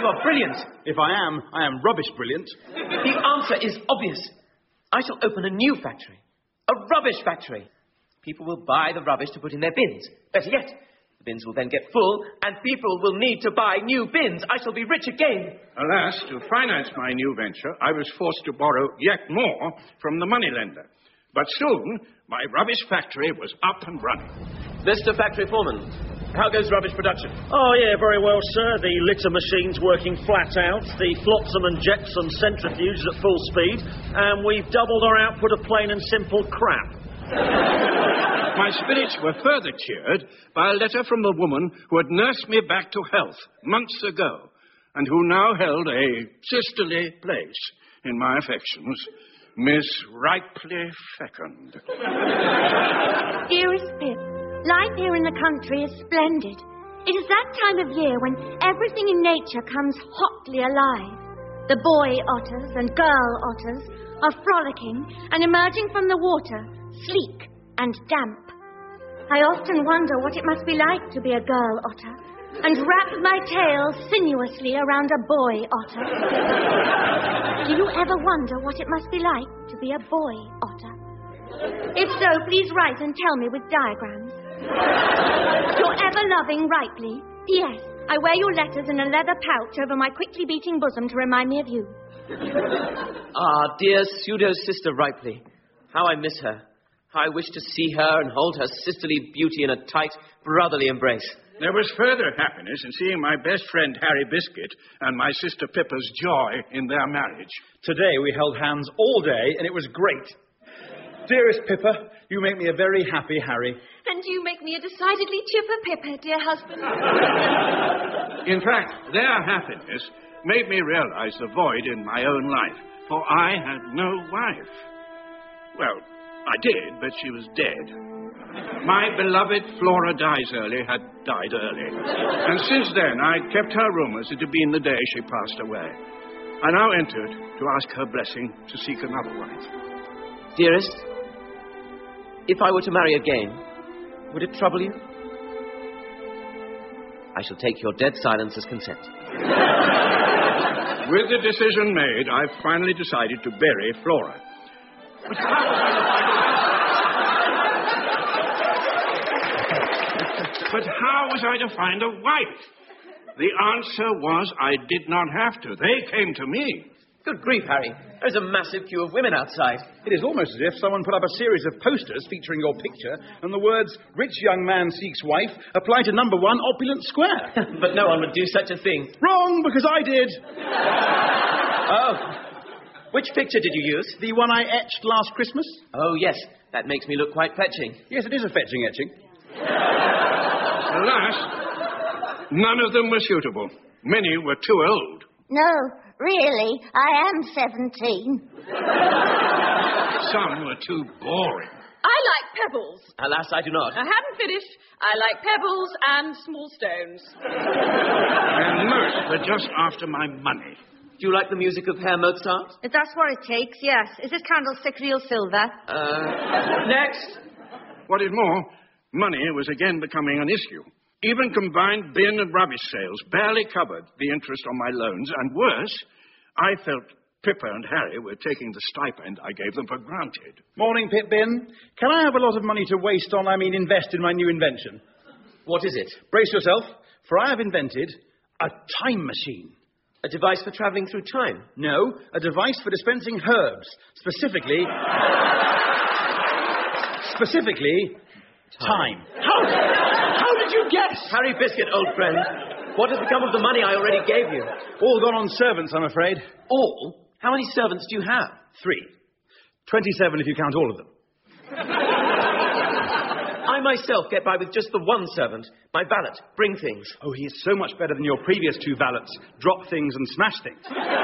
are brilliant. If I am rubbish brilliant. The answer is obvious. I shall open a new factory. A rubbish factory. People will buy the rubbish to put in their bins. Better yet, the bins will then get full, and people will need to buy new bins. I shall be rich again. Alas, to finance my new venture, I was forced to borrow yet more from the moneylender. But soon, my rubbish factory was up and running. Mr. Factory Foreman, how goes rubbish production? Oh, yeah, very well, sir. The litter machine's working flat out. The flotsam and jetsam centrifuge is at full speed. And we've doubled our output of plain and simple crap. My spirits were further cheered by a letter from the woman who had nursed me back to health months ago and who now held a sisterly place in my affections, Miss Ripely Fecund. Dearest Pip, life here in the country is splendid. It is that time of year when everything in nature comes hotly alive. The boy otters and girl otters are frolicking and emerging from the water, sleek and damp. I often wonder what it must be like to be a girl otter and wrap my tail sinuously around a boy otter. Do you ever wonder what it must be like to be a boy otter? If so, please write and tell me with diagrams. Your ever-loving Ripley. P.S. I wear your letters in a leather pouch over my quickly beating bosom to remind me of you. Ah, dear pseudo-sister Ripley. How I miss her. How I wish to see her and hold her sisterly beauty in a tight, brotherly embrace. There was further happiness in seeing my best friend Harry Biscuit and my sister Pippa's joy in their marriage. Today we held hands all day, and it was great. Dearest Pippa, you make me a very happy Harry. And you make me a decidedly chipper Pippa, dear husband. In fact, their happiness made me realize the void in my own life, for I had no wife. Well, I did, but she was dead. My beloved Flora Dye's-Early had died early. And since then, I'd kept her room as it had been the day she passed away. I now entered to ask her blessing to seek another wife. Dearest, if I were to marry again, would it trouble you? I shall take your dead silence as consent. With the decision made, I finally decided to bury Flora. But how was I to find a wife? The answer was I did not have to. They came to me. Good grief, Harry. There's a massive queue of women outside. It is almost as if someone put up a series of posters featuring your picture and the words, "Rich young man seeks wife," apply to number 1 Opulent Square. But no one would do such a thing. Wrong, because I did. Oh. Which picture did you use? The one I etched last Christmas. Oh, yes. That makes me look quite fetching. Yes, it is a fetching etching. Alas, none of them were suitable. Many were too old. No, really, I am 17. Some were too boring. I like pebbles. Alas, I do not. I haven't finished. I like pebbles and small stones. And most were just after my money. Do you like the music of Herr Mozart? If that's what it takes, yes. Is this candlestick real silver? Next. What is more, money was again becoming an issue. Even combined bin and rubbish sales barely covered the interest on my loans, and worse, I felt Pippa and Harry were taking the stipend I gave them for granted. Morning, Pip-Bin. Can I have a lot of money to waste on, invest in my new invention? What is it? Brace yourself, for I have invented a time machine. A device for travelling through time? No, a device for dispensing herbs. Specifically, time. How did you guess? Harry Biscuit, old friend. What has become of the money I already gave you? All gone on servants, I'm afraid. All? How many servants do you have? 3. 27 if you count all of them. I myself get by with just the one servant. My valet. Bring things. Oh, he is so much better than your previous 2 valets. Drop things and smash things.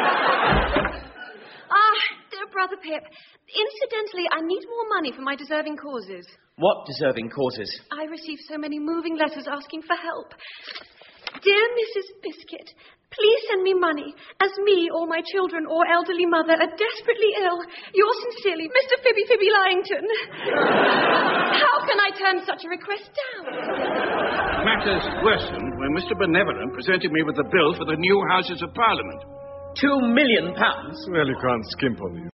Dear Brother Pip, incidentally, I need more money for my deserving causes. What deserving causes? I receive so many moving letters asking for help. Dear Mrs. Biscuit, please send me money, as me or my children or elderly mother are desperately ill. Yours sincerely, Mr. Fibby Lyington. How can I turn such a request down? Matters worsened when Mr. Benevolent presented me with the bill for the new Houses of Parliament. £2 million? Well, you can't skimp on these.